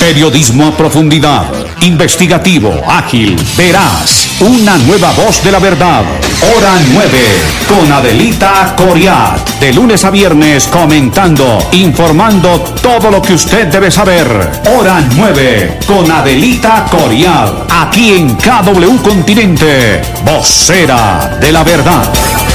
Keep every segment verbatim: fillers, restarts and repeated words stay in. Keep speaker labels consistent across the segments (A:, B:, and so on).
A: Periodismo a profundidad, investigativo, ágil, veraz. Una nueva voz de la verdad. Hora nueve, con Adelita Coriat. De lunes a viernes comentando, informando todo lo que usted debe saber. Hora nueve, con Adelita Coriat. Aquí en K W Continente, vocera de la verdad.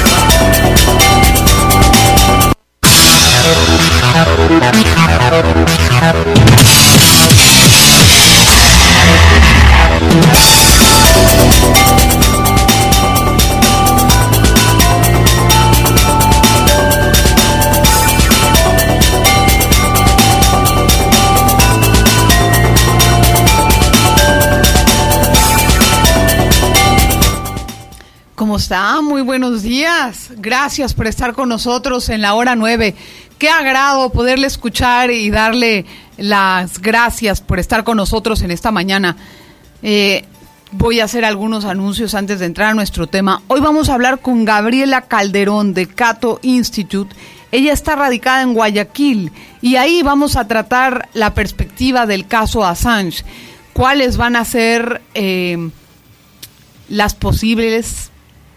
B: ¿Cómo está? Muy buenos días. Gracias por estar con nosotros en la hora nueve. Qué agrado poderle escuchar y darle las gracias por estar con nosotros en esta mañana. Eh, voy a hacer algunos anuncios antes de entrar a nuestro tema. Hoy vamos a hablar con Gabriela Calderón de Cato Institute. Ella está radicada en Guayaquil y ahí vamos a tratar la perspectiva del caso Assange. ¿Cuáles van a ser eh, las posibles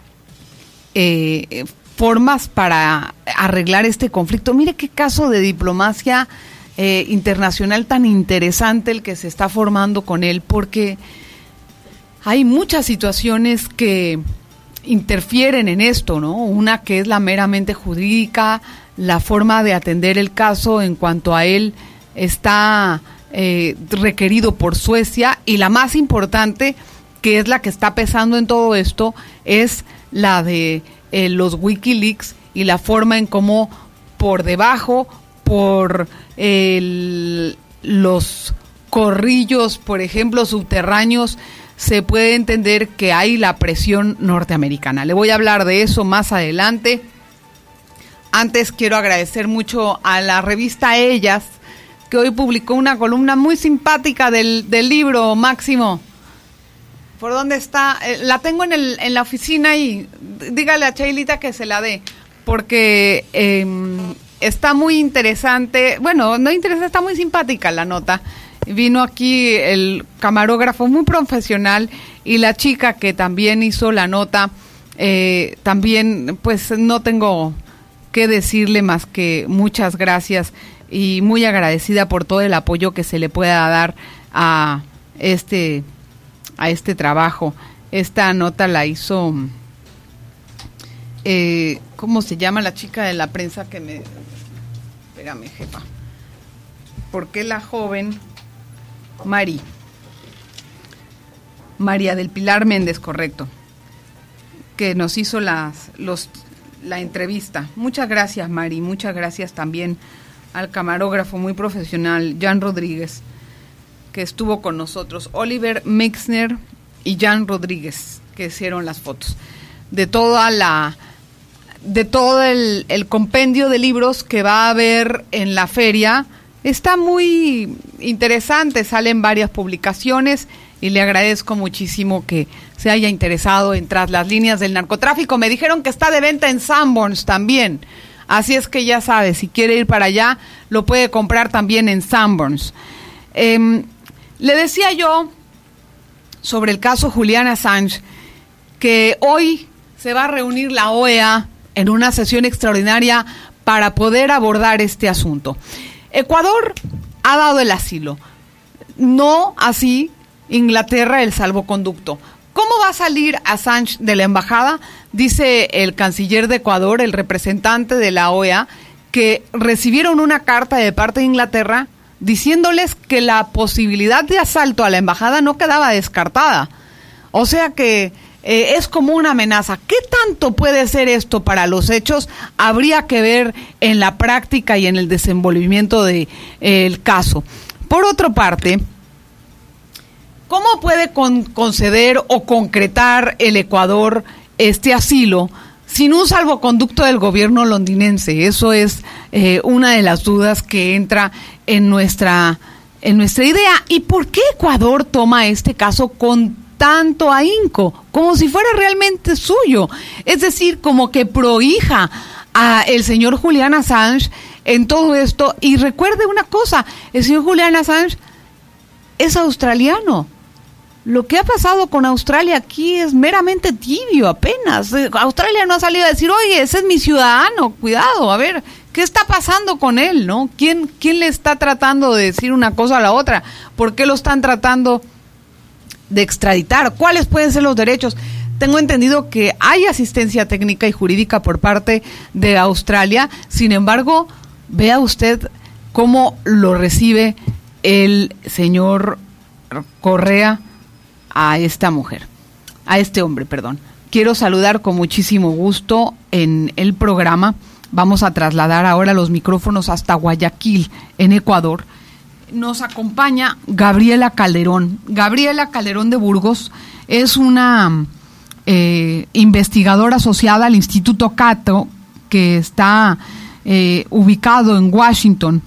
B: Eh, formas para arreglar este conflicto? Mire qué caso de diplomacia eh, internacional tan interesante el que se está formando con él, porque hay muchas situaciones que interfieren en esto, ¿no? Una que es la meramente jurídica, la forma de atender el caso en cuanto a él está eh, requerido por Suecia, y la más importante, que es la que está pesando en todo esto, es la de eh, los Wikileaks y la forma en cómo por debajo, por el, los corrillos, por ejemplo, subterráneos, se puede entender que hay la presión norteamericana. Le voy a hablar de eso más adelante. Antes quiero agradecer mucho a la revista Ellas, que hoy publicó una columna muy simpática del, del libro, Máximo. ¿Por dónde está? Eh, la tengo en, el, en la oficina y dígale a Chaylita que se la dé, porque eh, está muy interesante, bueno, no interesante, está muy simpática la nota. Vino aquí el camarógrafo muy profesional y la chica que también hizo la nota, eh, también pues no tengo que decirle más que muchas gracias y muy agradecida por todo el apoyo que se le pueda dar a este a este trabajo. Esta nota la hizo, eh, ¿cómo se llama la chica de la prensa que me... Espérame, jefa. ¿Por qué la joven? Mari. María del Pilar Méndez, correcto. Que nos hizo las, los, la entrevista. Muchas gracias, Mari. Muchas gracias también al camarógrafo muy profesional, Jan Rodríguez, que estuvo con nosotros, Oliver Meixner y Jan Rodríguez, que hicieron las fotos de toda la de todo el, el compendio de libros que va a haber en la feria. Está muy interesante, salen varias publicaciones y le agradezco muchísimo que se haya interesado en Tras las líneas del narcotráfico. Me dijeron que está de venta en Sanborns también, así es que ya sabe, si quiere ir para allá, lo puede comprar también en Sanborns. Eh, Le decía yo sobre el caso Julian Assange que hoy se va a reunir la O E A en una sesión extraordinaria para poder abordar este asunto. Ecuador ha dado el asilo, no así Inglaterra el salvoconducto. ¿Cómo va a salir Assange de la embajada? Dice el canciller de Ecuador, el representante de la O E A, que recibieron una carta de parte de Inglaterra diciéndoles que la posibilidad de asalto a la embajada no quedaba descartada. O sea que eh, es como una amenaza. ¿Qué tanto puede ser esto para los hechos? Habría que ver en la práctica y en el desenvolvimiento del de, eh, caso. Por otra parte, ¿cómo puede con, conceder o concretar el Ecuador este asilo sin un salvoconducto del gobierno londinense? Eso es eh, una de las dudas que entra en nuestra, en nuestra idea. ¿Y por qué Ecuador toma este caso con tanto ahínco? Como si fuera realmente suyo. Es decir, como que prohija a el señor Julian Assange en todo esto. Y recuerde una cosa, el señor Julian Assange es australiano. Lo que ha pasado con Australia aquí es meramente tibio, apenas. Australia no ha salido a decir, oye, ese es mi ciudadano, cuidado, a ver, ¿qué está pasando con él, no? ¿Quién, quién le está tratando de decir una cosa a la otra? ¿Por qué lo están tratando de extraditar? ¿Cuáles pueden ser los derechos? Tengo entendido que hay asistencia técnica y jurídica por parte de Australia, sin embargo, vea usted cómo lo recibe el señor Correa a esta mujer, a este hombre, perdón. Quiero saludar con muchísimo gusto en el programa. Vamos a trasladar ahora los micrófonos hasta Guayaquil, en Ecuador. Nos acompaña Gabriela Calderón. Gabriela Calderón de Burgos es una eh, investigadora asociada al Instituto Cato, que está eh, ubicado en Washington,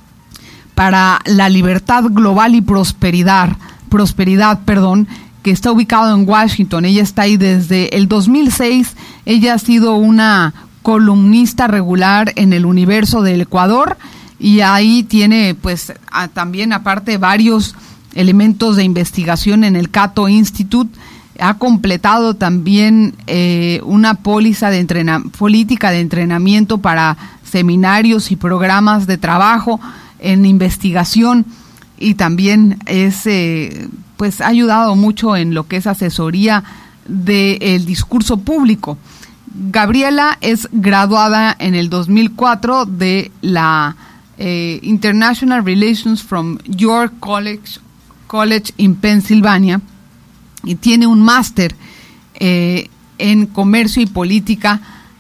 B: para la libertad global y prosperidad. Prosperidad, perdón, que está ubicado en Washington. Ella está ahí desde el dos mil seis. Ella ha sido una columnista regular en el Universo del Ecuador y ahí tiene, pues, a, también aparte varios elementos de investigación en el Cato Institute. Ha completado también eh, una póliza de entrena- política de entrenamiento para seminarios y programas de trabajo en investigación. Y también es, eh, pues ha ayudado mucho en lo que es asesoría del discurso público. Gabriela es graduada en el dos mil cuatro de la eh, International Relations from York College, College in Pennsylvania y tiene un máster eh, en comercio y política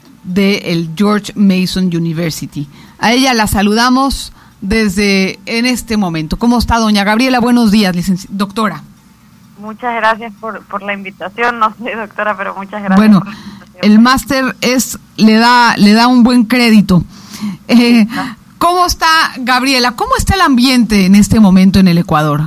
B: del George Mason University. A ella la saludamos desde en este momento. ¿Cómo está, doña Gabriela? Buenos días, licenci- doctora.
C: Muchas gracias por, por la invitación. No soy doctora, pero muchas gracias.
B: Bueno,
C: por la invitación.
B: el máster es le da le da un buen crédito. Eh, ¿Cómo está, Gabriela? ¿Cómo está el ambiente en este momento en el Ecuador?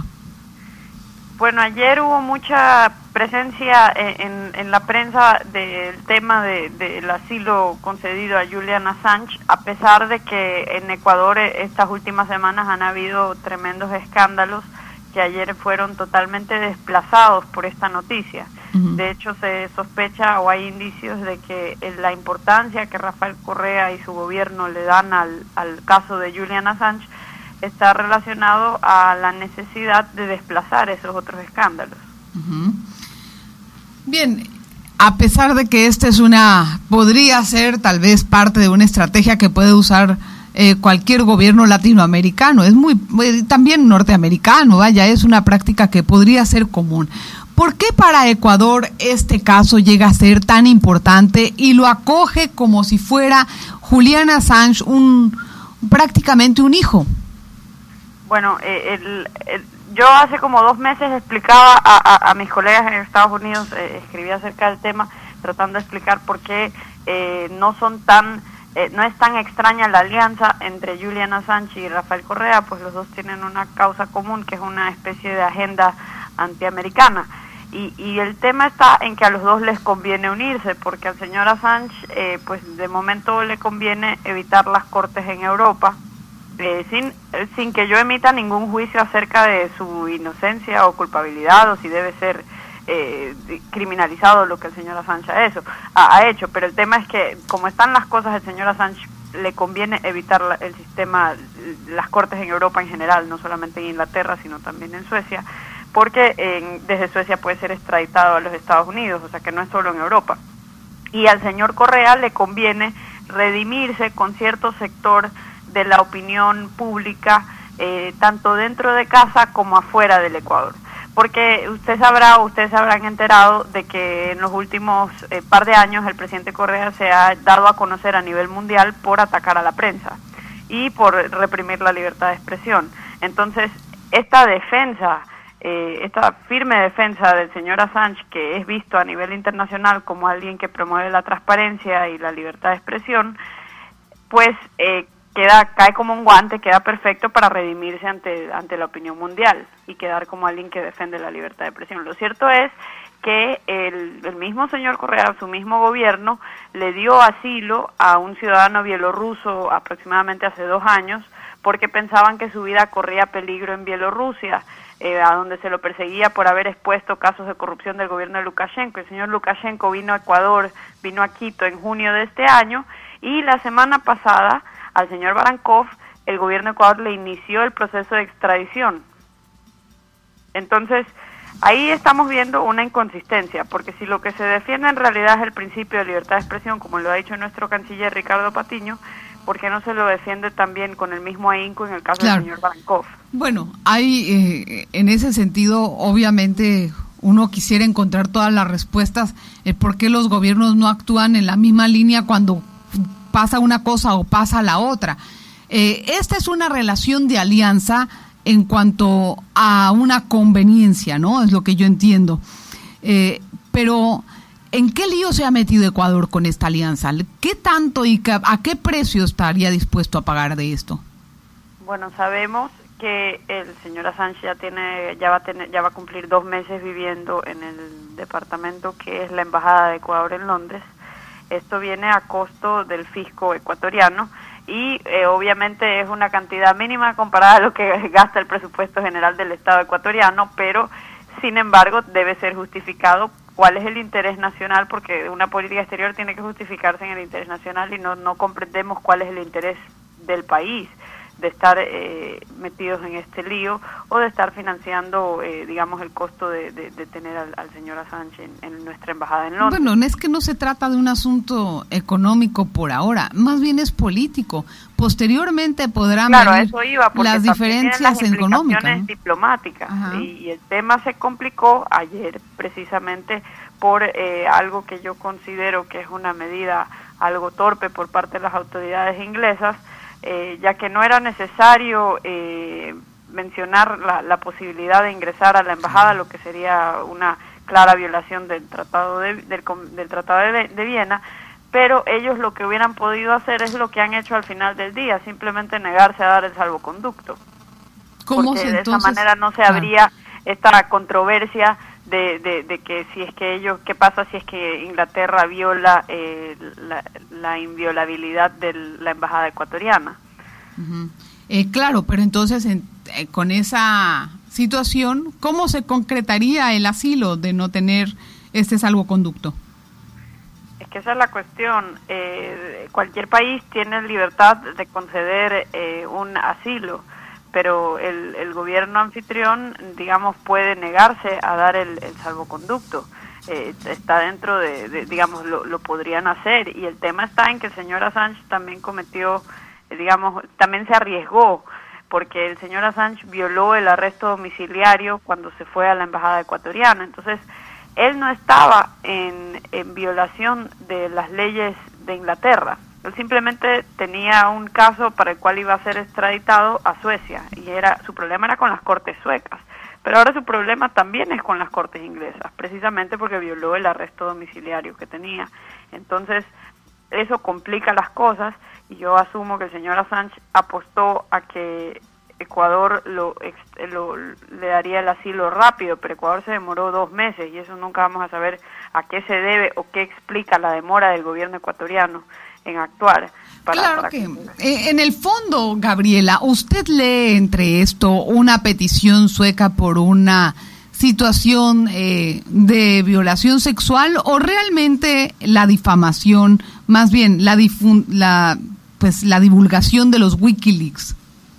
C: Bueno, ayer hubo mucha presencia en, en, en la prensa del tema de, del asilo concedido a Julian Assange, a pesar de que en Ecuador estas últimas semanas han habido tremendos escándalos que ayer fueron totalmente desplazados por esta noticia. Uh-huh. De hecho, se sospecha o hay indicios de que la importancia que Rafael Correa y su gobierno le dan al, al caso de Julian Assange está relacionado a la necesidad de desplazar esos otros escándalos.
B: Uh-huh. Bien, a pesar de que esta es una, podría ser tal vez parte de una estrategia que puede usar eh, cualquier gobierno latinoamericano, es muy, muy también norteamericano, vaya, es una práctica que podría ser común. ¿Por qué para Ecuador este caso llega a ser tan importante y lo acoge como si fuera Julian Assange un prácticamente un hijo?
C: Bueno, eh, el, el, yo hace como dos meses explicaba a, a, a mis colegas en Estados Unidos, eh, escribí acerca del tema, tratando de explicar por qué eh, no son tan, eh, no es tan extraña la alianza entre Julian Assange y Rafael Correa, pues los dos tienen una causa común, que es una especie de agenda antiamericana. Y, y el tema está en que a los dos les conviene unirse, porque al señor Assange, eh, pues de momento le conviene evitar las cortes en Europa, Eh, sin sin que yo emita ningún juicio acerca de su inocencia o culpabilidad o si debe ser eh, criminalizado lo que el señor Assange ha hecho, ha, ha hecho. Pero el tema es que como están las cosas, el señor Assange le conviene evitar la, el sistema, las cortes en Europa en general, no solamente en Inglaterra, sino también en Suecia, porque en, desde Suecia puede ser extraditado a los Estados Unidos, o sea que no es solo en Europa. Y al señor Correa le conviene redimirse con cierto sector de la opinión pública, eh, tanto dentro de casa como afuera del Ecuador. Porque usted sabrá, ustedes se habrán enterado de que en los últimos eh, par de años el presidente Correa se ha dado a conocer a nivel mundial por atacar a la prensa y por reprimir la libertad de expresión. Entonces, esta defensa, eh, esta firme defensa del señor Assange, que es visto a nivel internacional como alguien que promueve la transparencia y la libertad de expresión, pues eh, queda cae como un guante, queda perfecto para redimirse ante ante la opinión mundial y quedar como alguien que defiende la libertad de expresión. Lo cierto es que el, el mismo señor Correa, su mismo gobierno, le dio asilo a un ciudadano bielorruso aproximadamente hace dos años porque pensaban que su vida corría peligro en Bielorrusia, eh, a donde se lo perseguía por haber expuesto casos de corrupción del gobierno de Lukashenko. El señor Lukashenko vino a Ecuador, vino a Quito en junio de este año, y la semana pasada al señor Varankov el gobierno de Ecuador le inició el proceso de extradición. Entonces, ahí estamos viendo una inconsistencia, porque si lo que se defiende en realidad es el principio de libertad de expresión, como lo ha dicho nuestro canciller Ricardo Patiño, ¿por qué no se lo defiende también con el mismo ahínco en el caso claro. del señor Varankov?
B: Bueno, hay eh, en ese sentido, obviamente, uno quisiera encontrar todas las respuestas, eh, por qué los gobiernos no actúan en la misma línea cuando pasa una cosa o pasa la otra. Eh, esta es una relación de alianza en cuanto a una conveniencia, ¿no? Es lo que yo entiendo. Eh, pero, ¿en qué lío se ha metido Ecuador con esta alianza? ¿Qué tanto y a qué precio estaría dispuesto a pagar de esto?
C: Bueno, sabemos que el señor Assange ya tiene, ya va a tener, ya va a cumplir dos meses viviendo en el departamento que es la Embajada de Ecuador en Londres. Esto viene a costo del fisco ecuatoriano y eh, obviamente es una cantidad mínima comparada a lo que gasta el presupuesto general del Estado ecuatoriano, pero sin embargo debe ser justificado cuál es el interés nacional, porque una política exterior tiene que justificarse en el interés nacional y no, no comprendemos cuál es el interés del país de estar eh, metidos en este lío o de estar financiando, eh, digamos, el costo de, de, de tener al, al señor Assange en, en nuestra embajada en Londres.
B: Bueno, no es que no se trata de un asunto económico por ahora, más bien es político. Posteriormente podrán
C: claro,
B: venir
C: eso iba,
B: las diferencias
C: las
B: económicas, ¿no?
C: diplomáticas. Y, y el tema se complicó ayer precisamente por eh, algo que yo considero que es una medida algo torpe por parte de las autoridades inglesas, Eh, ya que no era necesario eh, mencionar la, la posibilidad de ingresar a la embajada, lo que sería una clara violación del tratado de, del, del tratado de, de Viena, pero ellos lo que hubieran podido hacer es lo que han hecho al final del día, simplemente negarse a dar el salvoconducto.
B: ¿Cómo
C: porque
B: se,
C: de
B: entonces?
C: esa manera no se habría ah. esta controversia de, de, de que si es que ellos, ¿qué pasa si es que Inglaterra viola eh, la, la inviolabilidad de la embajada ecuatoriana?
B: Uh-huh. Eh, claro, pero entonces en, eh, con esa situación, ¿cómo se concretaría el asilo de no tener este salvoconducto?
C: Es que esa es la cuestión. Eh, cualquier país tiene libertad de conceder eh, un asilo, pero el, el gobierno anfitrión, digamos, puede negarse a dar el, el salvoconducto. Eh, está dentro de, de digamos, lo, lo podrían hacer, y el tema está en que el señor Assange también cometió, eh, digamos, también se arriesgó, porque el señor Assange violó el arresto domiciliario cuando se fue a la embajada ecuatoriana. Entonces, él no estaba en, en violación de las leyes de Inglaterra. Él simplemente tenía un caso para el cual iba a ser extraditado a Suecia, y era su problema era con las cortes suecas. Pero ahora su problema también es con las cortes inglesas, precisamente porque violó el arresto domiciliario que tenía. Entonces, eso complica las cosas, y yo asumo que el señor Assange apostó a que Ecuador lo, lo le daría el asilo rápido, pero Ecuador se demoró dos meses, y eso nunca vamos a saber a qué se debe o qué explica la demora del gobierno ecuatoriano en actuar. Para,
B: claro
C: para
B: que,
C: que
B: eh, en el fondo, Gabriela, ¿usted lee entre esto una petición sueca por una situación eh, de violación sexual, o realmente la difamación, más bien la, difun la, pues, la divulgación de los Wikileaks?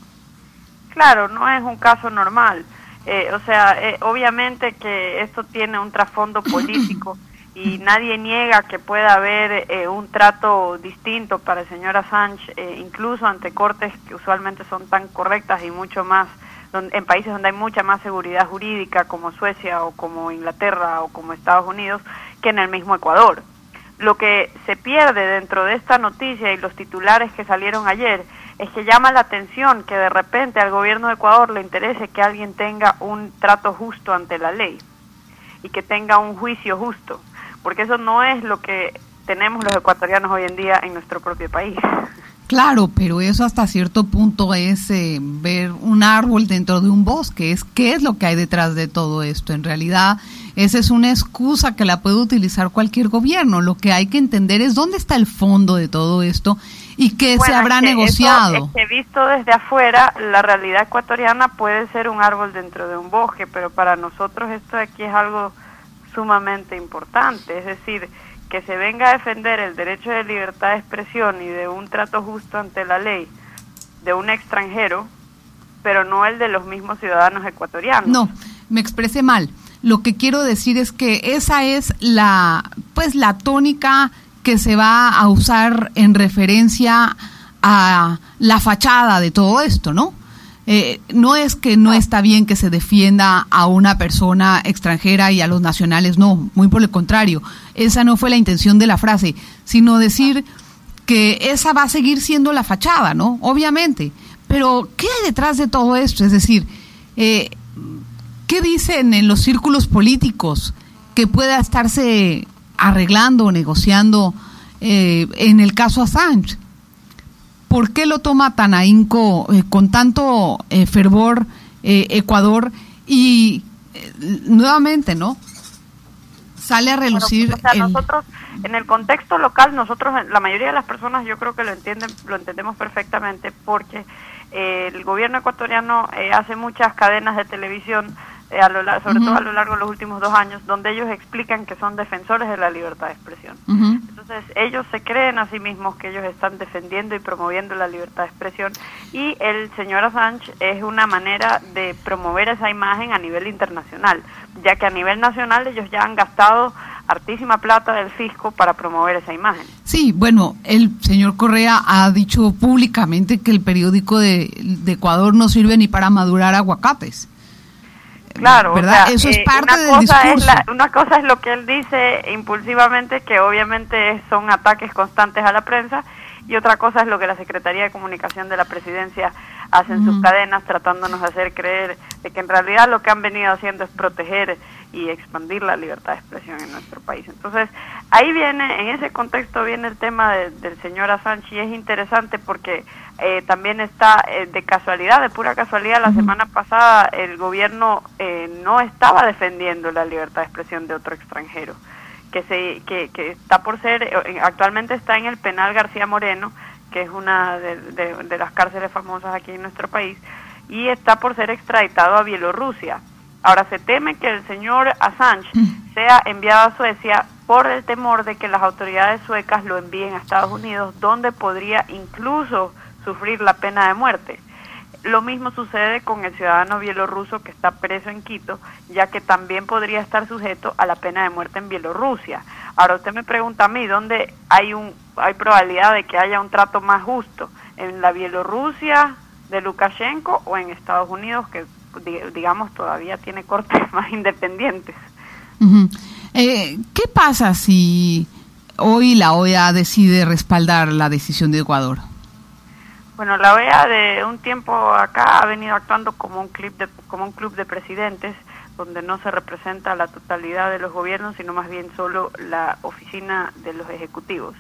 C: Claro, no es un caso normal. Eh, o sea, eh, obviamente que esto tiene un trasfondo político, y nadie niega que pueda haber eh, un trato distinto para el señor Assange, eh, incluso ante cortes que usualmente son tan correctas y mucho más, donde, en países donde hay mucha más seguridad jurídica, como Suecia o como Inglaterra o como Estados Unidos, que en el mismo Ecuador. Lo que se pierde dentro de esta noticia y los titulares que salieron ayer es que llama la atención que de repente al gobierno de Ecuador le interese que alguien tenga un trato justo ante la ley y que tenga un juicio justo, porque eso no es lo que tenemos los ecuatorianos hoy en día en nuestro propio país.
B: Claro, pero eso hasta cierto punto es eh, ver un árbol dentro de un bosque. Es qué es lo que hay detrás de todo esto. En realidad, esa es una excusa que la puede utilizar cualquier gobierno. Lo que hay que entender es dónde está el fondo de todo esto y qué
C: bueno,
B: se habrá
C: es que
B: negociado.
C: Eso, es que visto desde afuera, la realidad ecuatoriana puede ser un árbol dentro de un bosque, pero para nosotros esto de aquí es algo sumamente importante, es decir, que se venga a defender el derecho de libertad de expresión y de un trato justo ante la ley de un extranjero, pero no el de los mismos ciudadanos ecuatorianos.
B: No, me expresé mal. Lo que quiero decir es que esa es la, pues, la tónica que se va a usar en referencia a la fachada de todo esto, ¿no? Eh, no es que no está bien que se defienda a una persona extranjera y a los nacionales, no, muy por el contrario. Esa no fue la intención de la frase, sino decir que esa va a seguir siendo la fachada, ¿no? Obviamente. Pero, ¿qué hay detrás de todo esto? Es decir, eh, ¿qué dicen en los círculos políticos que pueda estarse arreglando o negociando eh, en el caso Assange? ¿Por qué lo toma tan ahínco, eh, con tanto eh, fervor eh, Ecuador? Y eh, nuevamente, ¿no? Sale a relucir...
C: Bueno, o sea,
B: el...
C: nosotros, en el contexto local, nosotros, la mayoría de las personas, yo creo que lo entienden, lo entendemos perfectamente, porque eh, el gobierno ecuatoriano eh, hace muchas cadenas de televisión, eh, a lo, sobre uh-huh. todo a lo largo de los últimos dos años, donde ellos explican que son defensores de la libertad de expresión. Uh-huh. Entonces, ellos se creen a sí mismos que ellos están defendiendo y promoviendo la libertad de expresión, y el señor Assange es una manera de promover esa imagen a nivel internacional, ya que a nivel nacional ellos ya han gastado hartísima plata del fisco para promover esa imagen.
B: Sí, bueno, el señor Correa ha dicho públicamente que el periódico de, de Ecuador no sirve ni para madurar aguacates.
C: Claro,
B: ¿verdad?
C: O sea,
B: eso es
C: eh,
B: parte
C: una
B: del
C: cosa
B: discurso.
C: Es la, una cosa es lo que él dice impulsivamente, que obviamente son ataques constantes a la prensa, y otra cosa es lo que la Secretaría de Comunicación de la Presidencia hace en uh-huh. sus cadenas, tratándonos de hacer creer de que en realidad lo que han venido haciendo es proteger y expandir la libertad de expresión en nuestro país. Entonces, ahí viene, en ese contexto viene el tema de, del señor Assange, y es interesante porque eh, también está eh, de casualidad, de pura casualidad, la uh-huh. semana pasada el gobierno eh, no estaba defendiendo la libertad de expresión de otro extranjero, que se que, que está por ser, actualmente está en el penal García Moreno, que es una de, de, de las cárceles famosas aquí en nuestro país, y está por ser extraditado a Bielorrusia. Ahora, se teme que el señor Assange sea enviado a Suecia por el temor de que las autoridades suecas lo envíen a Estados Unidos, donde podría incluso sufrir la pena de muerte. Lo mismo sucede con el ciudadano bielorruso que está preso en Quito, ya que también podría estar sujeto a la pena de muerte en Bielorrusia. Ahora, usted me pregunta a mí, ¿dónde hay un hay probabilidad de que haya un trato más justo? ¿En la Bielorrusia de Lukashenko o en Estados Unidos, que digamos todavía tiene cortes más independientes?
B: Uh-huh. Eh, ¿Qué pasa si hoy la O E A decide respaldar la decisión de Ecuador?
C: Bueno, la O E A de un tiempo acá ha venido actuando como un club de, como un club de presidentes, donde no se representa la totalidad de los gobiernos, sino más bien solo la oficina de los ejecutivos.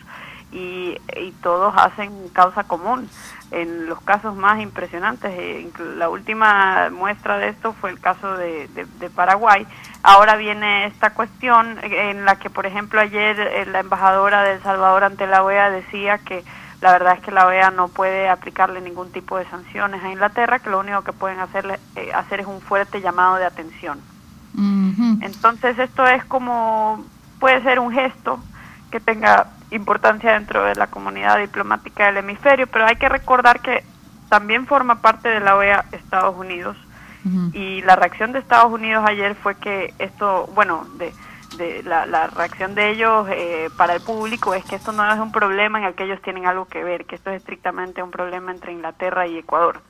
C: Y, y todos hacen causa común en los casos más impresionantes. Eh, la última muestra de esto fue el caso de, de, de Paraguay. Ahora viene esta cuestión en la que, por ejemplo, ayer eh, la embajadora de El Salvador ante la O E A decía que la verdad es que la O E A no puede aplicarle ningún tipo de sanciones a Inglaterra, que lo único que pueden hacerle, eh, hacer es un fuerte llamado de atención. Uh-huh. Entonces esto es como, puede ser un gesto que tenga importancia dentro de la comunidad diplomática del hemisferio, pero hay que recordar que también forma parte de la O E A Estados Unidos, uh-huh. y la reacción de Estados Unidos ayer fue que esto, bueno, de, de la, la reacción de ellos eh, para el público es que esto no es un problema en el que ellos tienen algo que ver, que esto es estrictamente un problema entre Inglaterra y Ecuador.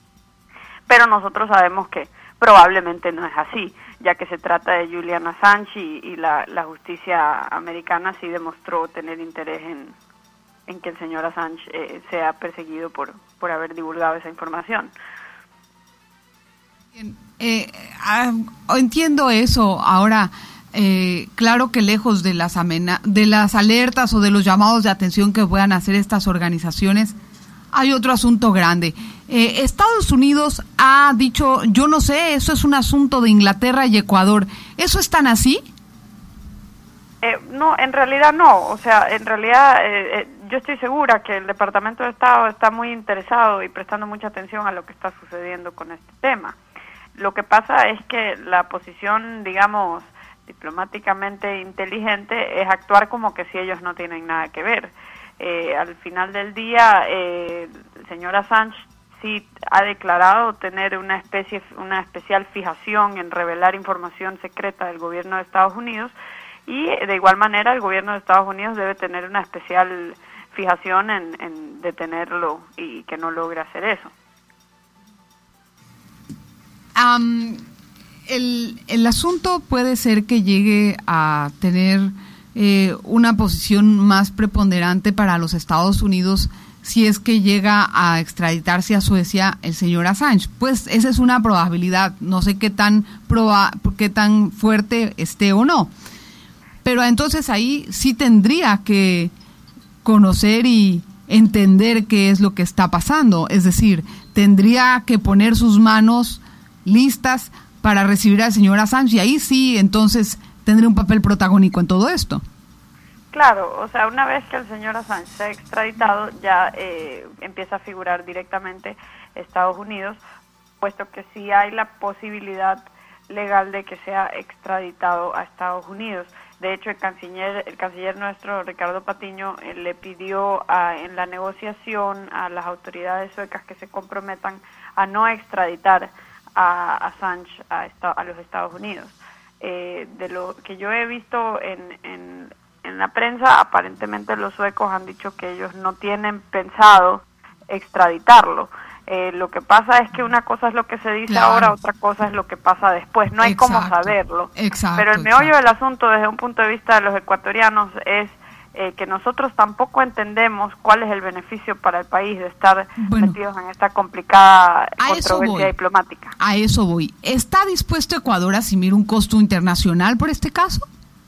C: Pero nosotros sabemos que probablemente no es así, ya que se trata de Julian Assange y, y la, la justicia americana sí demostró tener interés en, en que el señor Assange eh, sea perseguido por, por haber divulgado esa información.
B: Bien, eh, ah, entiendo eso. Ahora, eh, claro que lejos de las, amena- de las alertas o de los llamados de atención que puedan hacer estas organizaciones, hay otro asunto grande. Eh, Estados Unidos ha dicho, yo no sé, eso es un asunto de Inglaterra y Ecuador. ¿Eso es tan así?
C: Eh, no, en realidad no. O sea, en realidad eh, yo estoy segura que el Departamento de Estado está muy interesado y prestando mucha atención a lo que está sucediendo con este tema. Lo que pasa es que la posición, digamos, diplomáticamente inteligente es actuar como que si ellos no tienen nada que ver. Eh, al final del día, eh, el señor Assange sí ha declarado tener una especie, una especial fijación en revelar información secreta del gobierno de Estados Unidos, y de igual manera el gobierno de Estados Unidos debe tener una especial fijación en, en detenerlo y que no logre hacer eso.
B: Um, el, el asunto puede ser que llegue a tener eh, una posición más preponderante para los Estados Unidos si es que llega a extraditarse a Suecia el señor Assange. Pues esa es una probabilidad, no sé qué tan proba, qué tan fuerte esté o no. Pero entonces ahí sí tendría que conocer y entender qué es lo que está pasando. Es decir, tendría que poner sus manos listas para recibir al señor Assange, y ahí sí entonces tendría un papel protagónico en todo esto.
C: Claro, o sea, una vez que el señor Assange se ha extraditado, ya eh, empieza a figurar directamente Estados Unidos, puesto que sí hay la posibilidad legal de que sea extraditado a Estados Unidos. De hecho, el canciller, el canciller nuestro, Ricardo Patiño, eh, le pidió a, en la negociación a las autoridades suecas que se comprometan a no extraditar a Assange a, esta, a los Estados Unidos. Eh, de lo que yo he visto en, en, en la prensa, aparentemente los suecos han dicho que ellos no tienen pensado extraditarlo. Eh, lo que pasa es que una cosa es lo que se dice claro. ahora, otra cosa es lo que pasa después. No hay exacto, cómo saberlo.
B: Exacto,
C: Pero el meollo
B: exacto.
C: del asunto desde un punto de vista de los ecuatorianos es eh, que nosotros tampoco entendemos cuál es el beneficio para el país de estar bueno, metidos en esta complicada controversia diplomática.
B: A eso voy. ¿Está dispuesto Ecuador a asumir un costo internacional por este caso?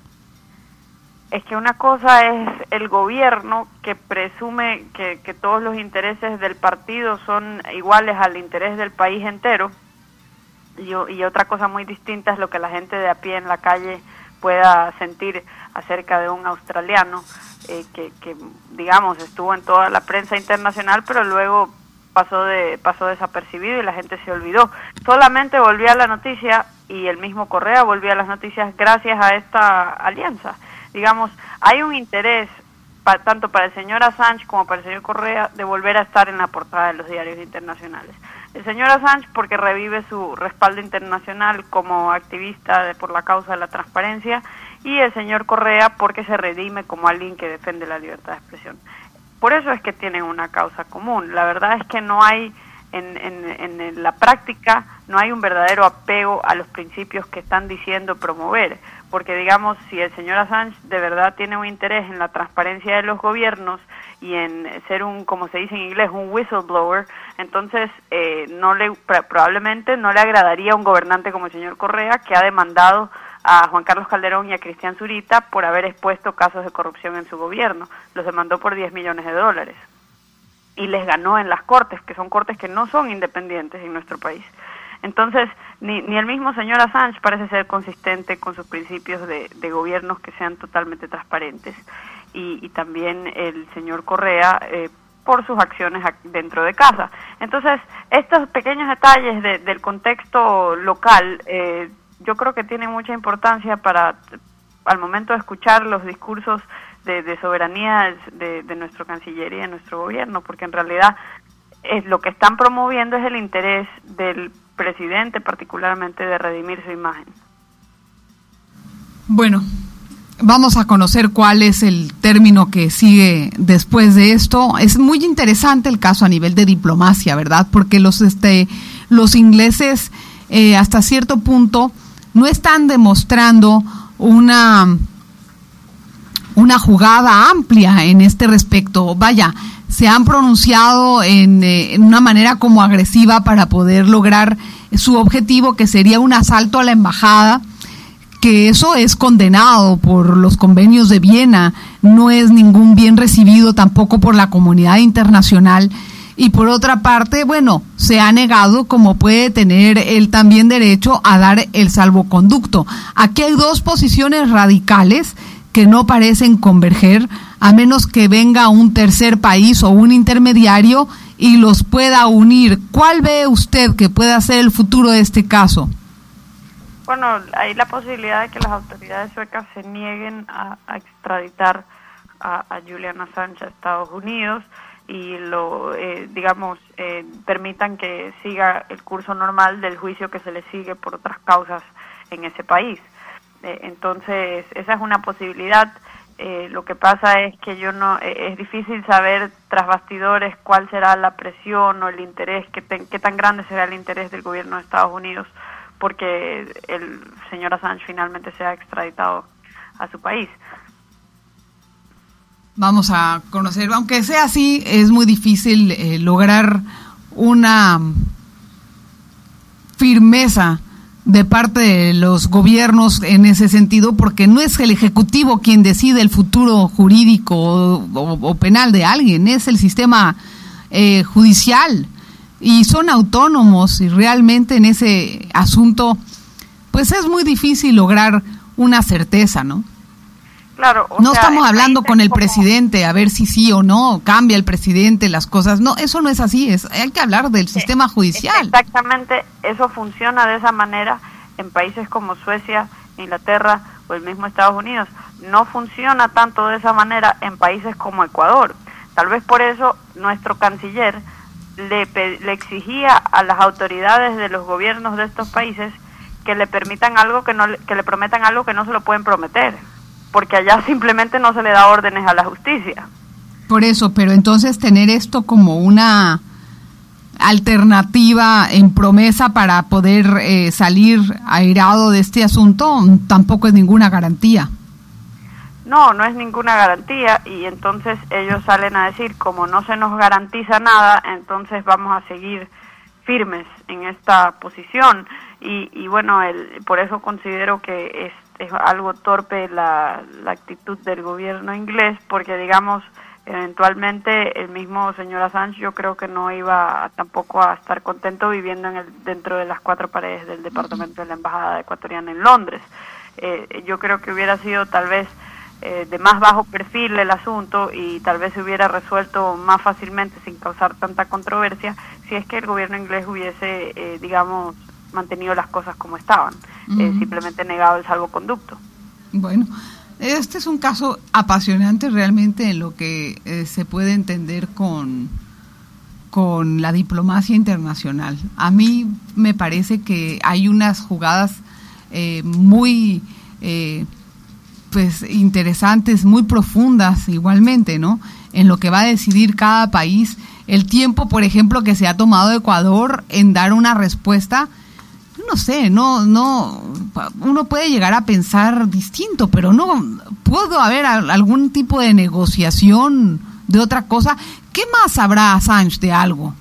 C: Es que una cosa es el gobierno que presume que, que todos los intereses del partido son iguales al interés del país entero, y, y otra cosa muy distinta es lo que la gente de a pie en la calle pueda sentir acerca de un australiano eh, que, que, digamos, estuvo en toda la prensa internacional, pero luego pasó de pasó desapercibido y la gente se olvidó. Solamente volvió a la noticia, y el mismo Correa volvió a las noticias gracias a esta alianza. Digamos, hay un interés pa, tanto para el señor Assange como para el señor Correa de volver a estar en la portada de los diarios internacionales. El señor Assange porque revive su respaldo internacional como activista de, por la causa de la transparencia, y el señor Correa porque se redime como alguien que defiende la libertad de expresión. Por eso es que tienen una causa común. La verdad es que no hay, en, en, en la práctica, no hay un verdadero apego a los principios que están diciendo promover. Porque, digamos, si el señor Assange de verdad tiene un interés en la transparencia de los gobiernos y en ser un, como se dice en inglés, un whistleblower, entonces eh, no le probablemente no le agradaría a un gobernante como el señor Correa, que ha demandado a Juan Carlos Calderón y a Cristian Zurita por haber expuesto casos de corrupción en su gobierno. Los demandó por diez millones de dólares. Y les ganó en las cortes, que son cortes que no son independientes en nuestro país. Entonces, ni, ni el mismo señor Assange parece ser consistente con sus principios de, de gobiernos que sean totalmente transparentes. Y, y también el señor Correa eh, por sus acciones dentro de casa. Entonces, estos pequeños detalles de, del contexto local, eh, yo creo que tienen mucha importancia para, al momento de escuchar los discursos de, de soberanía de, de nuestro canciller y de nuestro gobierno, porque en realidad es lo que están promoviendo es el interés del presidente, particularmente de redimir su imagen.
B: Bueno, vamos a conocer cuál es el término que sigue después de esto. Es muy interesante el caso a nivel de diplomacia, ¿verdad? Porque los este los ingleses eh, hasta cierto punto no están demostrando una una jugada amplia en este respecto. Vaya, se han pronunciado en, eh, en una manera como agresiva para poder lograr su objetivo, que sería un asalto a la embajada, que eso es condenado por los convenios de Viena, no es ningún bien recibido tampoco por la comunidad internacional. Y por otra parte, bueno, se ha negado como puede tener él también derecho a dar el salvoconducto. Aquí hay dos posiciones radicales que no parecen converger, a menos que venga un tercer país o un intermediario y los pueda unir. ¿Cuál ve usted que pueda ser el futuro de este caso?
C: Bueno, hay la posibilidad de que las autoridades suecas se nieguen a, a extraditar a, a Julian Assange a Estados Unidos y lo, eh, digamos, eh, permitan que siga el curso normal del juicio que se le sigue por otras causas en ese país. Eh, entonces, esa es una posibilidad. Eh, lo que pasa es que yo no eh, es difícil saber tras bastidores cuál será la presión o el interés, qué, te, qué tan grande será el interés del gobierno de Estados Unidos porque el señor Assange finalmente sea extraditado a su país.
B: Vamos a conocer, aunque sea así, es muy difícil eh, lograr una firmeza de parte de los gobiernos en ese sentido, porque no es el Ejecutivo quien decide el futuro jurídico o, o, o penal de alguien, es el sistema eh, judicial, y son autónomos, y realmente en ese asunto pues es muy difícil lograr una certeza, ¿no?
C: Claro, o
B: no
C: sea,
B: estamos hablando con el
C: como...
B: presidente a ver si sí o no, cambia el presidente las cosas, no, eso no es así, es hay que hablar del sistema judicial.
C: Exactamente, eso funciona de esa manera en países como Suecia, Inglaterra o el mismo Estados Unidos. No funciona tanto de esa manera en países como Ecuador. Tal vez por eso nuestro canciller le, le exigía a las autoridades de los gobiernos de estos países que le permitan algo que no que le prometan algo que no se lo pueden prometer, porque allá simplemente no se le da órdenes a la justicia.
B: Por eso, pero entonces tener esto como una alternativa en promesa para poder eh, salir airado de este asunto tampoco es ninguna garantía.
C: No, no es ninguna garantía, y entonces ellos salen a decir, como no se nos garantiza nada, entonces vamos a seguir firmes en esta posición, y, y bueno, el, por eso considero que es es algo torpe la, la actitud del gobierno inglés, porque digamos, eventualmente el mismo señor Assange yo creo que no iba a, tampoco a estar contento viviendo en el, dentro de las cuatro paredes del departamento de la embajada ecuatoriana en Londres. Eh, yo creo que hubiera sido tal vez eh, de más bajo perfil el asunto y tal vez se hubiera resuelto más fácilmente sin causar tanta controversia si es que el gobierno inglés hubiese, eh, digamos, mantenido las cosas como estaban, uh-huh. eh, simplemente negado el salvoconducto.
B: Bueno, este es un caso apasionante realmente en lo que eh, se puede entender con, con la diplomacia internacional. A mí me parece que hay unas jugadas eh, muy eh, pues interesantes, muy profundas igualmente, ¿no? En lo que va a decidir cada país. El tiempo, por ejemplo, que se ha tomado Ecuador en dar una respuesta, no sé, no, no, uno puede llegar a pensar distinto, pero no, pudo haber algún tipo de negociación de otra cosa. ¿Qué más sabrá Assange de algo?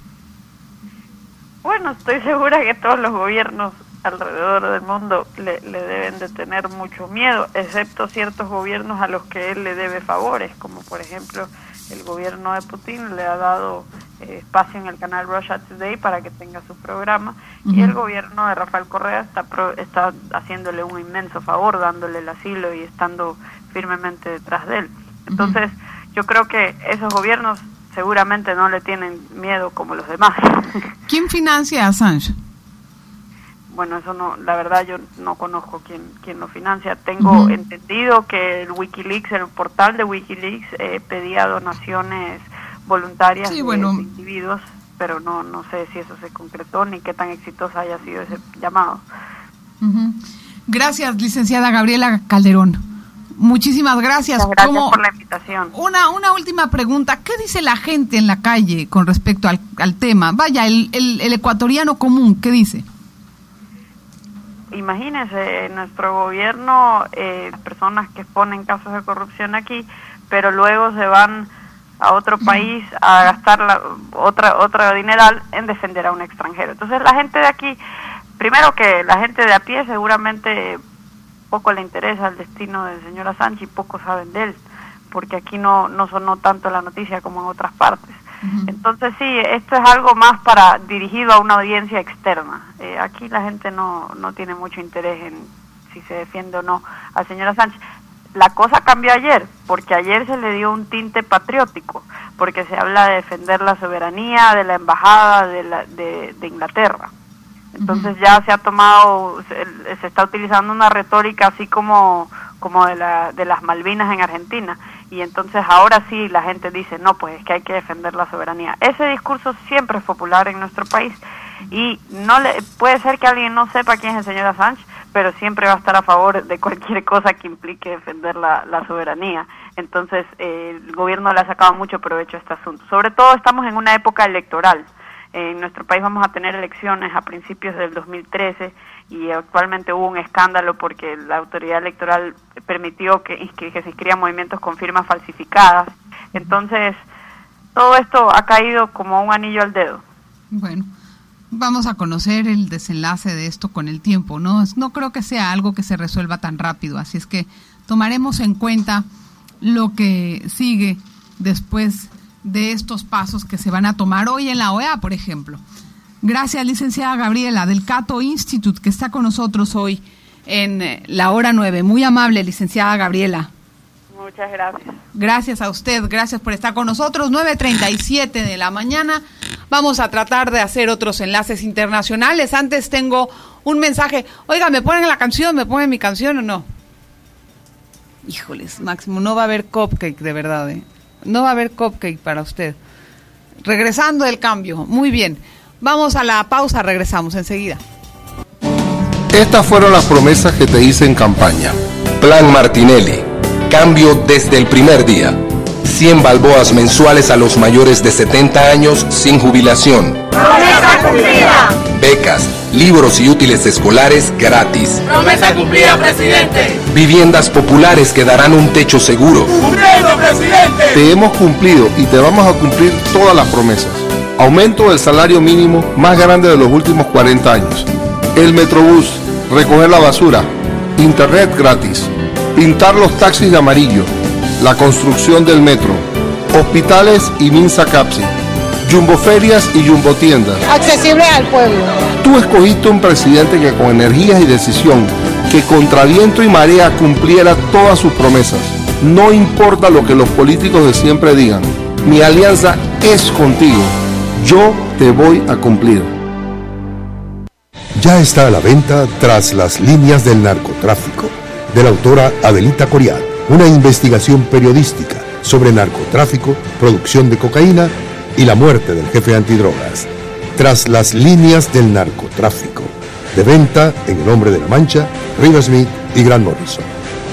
C: Bueno, estoy segura que todos los gobiernos alrededor del mundo le, le deben de tener mucho miedo, excepto ciertos gobiernos a los que él le debe favores, como por ejemplo el gobierno de Putin le ha dado eh, espacio en el canal Russia Today para que tenga su programa, uh-huh. y el gobierno de Rafael Correa está, pro, está haciéndole un inmenso favor, dándole el asilo y estando firmemente detrás de él. Entonces, uh-huh. yo creo que esos gobiernos seguramente no le tienen miedo como los demás.
B: ¿Quién financia a Assange?
C: Bueno, eso no, la verdad yo no conozco quién quién lo financia. Tengo uh-huh. entendido que el WikiLeaks, el portal de WikiLeaks, eh, pedía donaciones voluntarias
B: sí,
C: de,
B: bueno.
C: de individuos, pero no no sé si eso se concretó ni qué tan exitosa haya sido ese llamado.
B: Uh-huh. Gracias, licenciada Gabriela Calderón. Muchísimas gracias.
C: Muchas gracias
B: Como
C: por la invitación.
B: Una una última pregunta. ¿Qué dice la gente en la calle con respecto al, al tema? Vaya, el, el, el ecuatoriano común, ¿qué dice?
C: Imagínense, nuestro gobierno, eh, personas que ponen casos de corrupción aquí, pero luego se van a otro país a gastar la, otra otra dineral en defender a un extranjero. Entonces la gente de aquí, primero que la gente de a pie seguramente poco le interesa el destino del señor Assange y poco saben de él, porque aquí no, no sonó tanto la noticia como en otras partes. Uh-huh. Entonces sí, esto es algo más para dirigido a una audiencia externa. Eh, aquí la gente no, no tiene mucho interés en si se defiende o no al señor Assange. la cosa cambió ayer, porque ayer se le dio un tinte patriótico, porque se habla de defender la soberanía de la embajada de, la, de, de Inglaterra. Entonces uh-huh. ya se ha tomado, se, se está utilizando una retórica así como, como de, la, de las Malvinas en Argentina, y entonces ahora sí la gente dice, no, pues es que hay que defender la soberanía. Ese discurso siempre es popular en nuestro país, y no le puede ser que alguien no sepa quién es el señor Assange, pero siempre va a estar a favor de cualquier cosa que implique defender la, la soberanía. Entonces eh, el gobierno le ha sacado mucho provecho a este asunto. Sobre todo estamos en una época electoral. En nuestro país vamos a tener elecciones a principios del dos mil trece y actualmente hubo un escándalo porque la autoridad electoral permitió que, que, que se inscriban movimientos con firmas falsificadas. Entonces todo esto ha caído como un anillo al dedo.
B: Bueno, vamos a conocer el desenlace de esto con el tiempo, ¿no? No creo que sea algo que se resuelva tan rápido, así es que tomaremos en cuenta lo que sigue después de estos pasos que se van a tomar hoy en la O E A, por ejemplo. Gracias, licenciada Gabriela, del Cato Institute, que está con nosotros hoy en la hora nueve. Muy amable, licenciada Gabriela.
C: Muchas gracias.
B: Gracias a usted, gracias por estar con nosotros. nueve treinta y siete de la mañana. Vamos a tratar de hacer otros enlaces internacionales. Antes tengo un mensaje. Oiga, ¿me ponen la canción? ¿Me ponen mi canción o no? Híjoles, Máximo, no va a haber cupcake, de verdad, ¿eh? No va a haber cupcake para usted. Regresando del cambio. Muy bien. Vamos a la pausa, regresamos enseguida.
D: Estas fueron las promesas que te hice en campaña. Plan Martinelli. Cambio desde el primer día. cien balboas mensuales a los mayores de setenta años sin jubilación.
E: ¡Promesa cumplida!
D: Becas, libros y útiles escolares gratis.
E: ¡Promesa cumplida, presidente!
D: Viviendas populares que darán un techo seguro.
E: ¡Cumpliendo, presidente!
D: Te hemos cumplido y te vamos a cumplir todas las promesas. Aumento del salario mínimo más grande de los últimos cuarenta años. El Metrobús, recoger la basura, internet gratis, pintar los taxis de amarillo, la construcción del metro, hospitales y Minsa Capsi, jumboferias y jumbotiendas.
F: Accesible al pueblo.
D: Tú escogiste un presidente que con energías y decisión, que contra viento y marea cumpliera todas sus promesas. No importa lo que los políticos de siempre digan, mi alianza es contigo. Yo te voy a cumplir.
G: Ya está a la venta Tras las líneas del narcotráfico, de la autora Adelita Coriat. Una investigación periodística sobre narcotráfico, producción de cocaína y la muerte del jefe antidrogas. Tras las líneas del narcotráfico. De venta en El Hombre de la Mancha, Riversmith y Grant Morrison.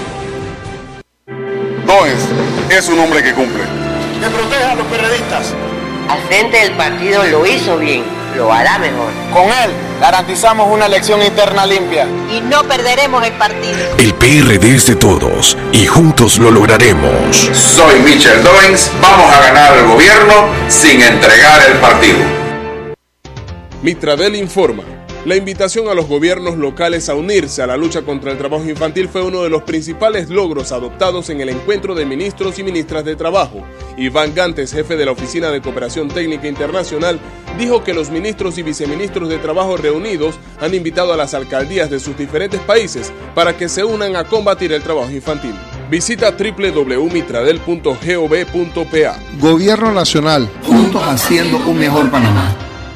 H: Doens es un hombre que cumple.
I: Que proteja a los periodistas.
J: Al frente del partido lo hizo bien, lo hará mejor.
I: Con él garantizamos una elección interna limpia.
F: Y no perderemos el partido.
A: El P R D es de todos y juntos lo lograremos.
H: Soy Michel Doens, vamos a ganar el gobierno sin entregar el partido.
K: Mitradel informa. La invitación a los gobiernos locales a unirse a la lucha contra el trabajo infantil fue uno de los principales logros adoptados en el encuentro de ministros y ministras de trabajo. Iván Gantes, jefe de la Oficina de Cooperación Técnica Internacional, dijo que los ministros y viceministros de trabajo reunidos han invitado a las alcaldías de sus diferentes países para que se unan a combatir el trabajo infantil. Visita doble u doble u doble u punto mitradel punto gov punto pa.
D: Gobierno Nacional.
L: Juntos haciendo un mejor Panamá.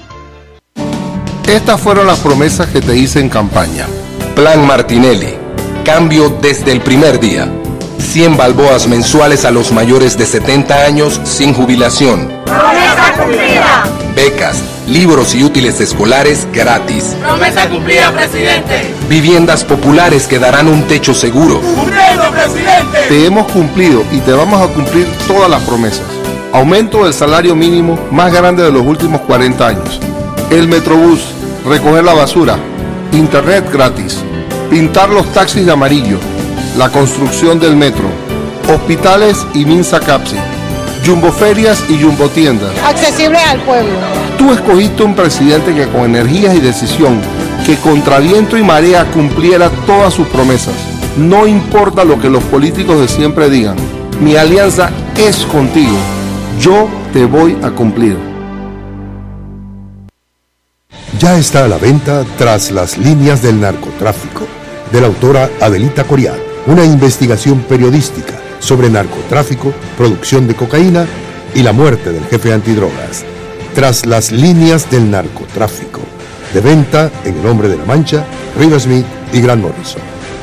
D: Estas fueron las promesas que te hice en campaña. Plan Martinelli. Cambio desde el primer día. cien balboas mensuales a los mayores de setenta años sin jubilación.
E: ¡Promesa cumplida!
D: Becas, libros y útiles escolares gratis.
E: ¡Promesa cumplida, presidente!
D: Viviendas populares que darán un techo seguro.
E: ¡Cumpliendo, presidente!
D: Te hemos cumplido y te vamos a cumplir todas las promesas. Aumento del salario mínimo más grande de los últimos cuarenta años. El Metrobús, recoger la basura, internet gratis, pintar los taxis de amarillo, la construcción del metro, hospitales y Minsa Capsi, jumboferias y jumbotiendas.
F: Accesible al pueblo.
D: Tú escogiste un presidente que con energías y decisión, que contra viento y marea cumpliera todas sus promesas. No importa lo que los políticos de siempre digan, mi alianza es contigo. Yo te voy a cumplir.
G: Ya está a la venta Tras las líneas del narcotráfico, de la autora Adelita Coriat. una investigación periodística sobre narcotráfico, producción de cocaína y la muerte del jefe antidrogas. Tras las líneas del narcotráfico. De venta en El Hombre de la Mancha, River Smith y Grant Morrison.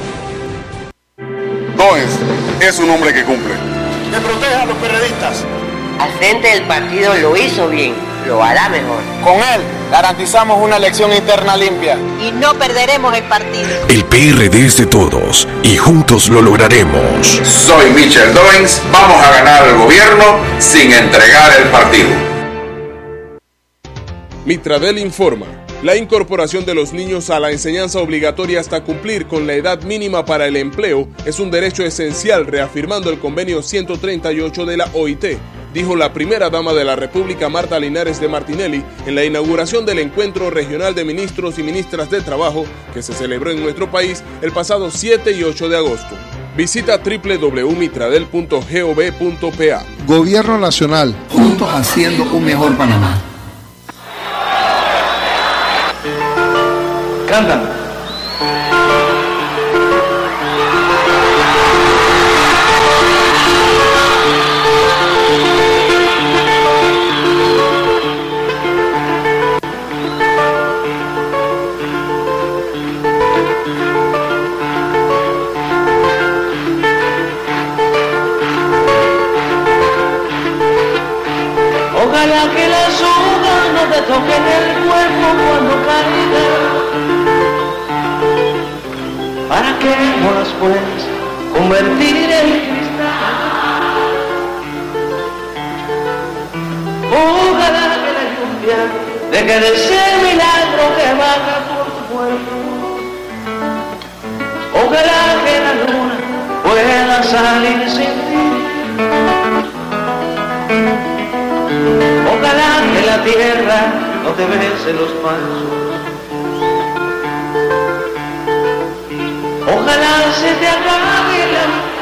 I: Doens es un hombre que cumple. Que protege a los periodistas.
J: Al frente del partido lo hizo bien, lo hará mejor.
I: Con él garantizamos una elección interna limpia.
F: Y no perderemos el partido.
A: El P R D es de todos y juntos lo lograremos.
H: Soy Michel Doens, vamos a ganar el gobierno sin entregar el partido.
K: Mitradel informa. La incorporación de los niños a la enseñanza obligatoria hasta cumplir con la edad mínima para el empleo es un derecho esencial, reafirmando el convenio ciento treinta y ocho de la O I T, dijo la primera dama de la República, Marta Linares de Martinelli, en la inauguración del Encuentro Regional de Ministros y Ministras de Trabajo que se celebró en nuestro país el pasado siete y ocho de agosto. Visita doble u doble u doble u punto mitradel punto gov punto pa.
D: Gobierno Nacional.
L: Juntos haciendo un mejor Panamá.
E: Cantan.
M: Ojalá que las hojas no te toquen el cuerpo cuando caigan, para que no las puedas convertir en cristal. Ojalá que la lluvia deje de ser milagro que baja por tu cuerpo. Ojalá que la luna pueda salir sin ti. Ojalá que la tierra no te bese los pasos. Ojalá se te acabe la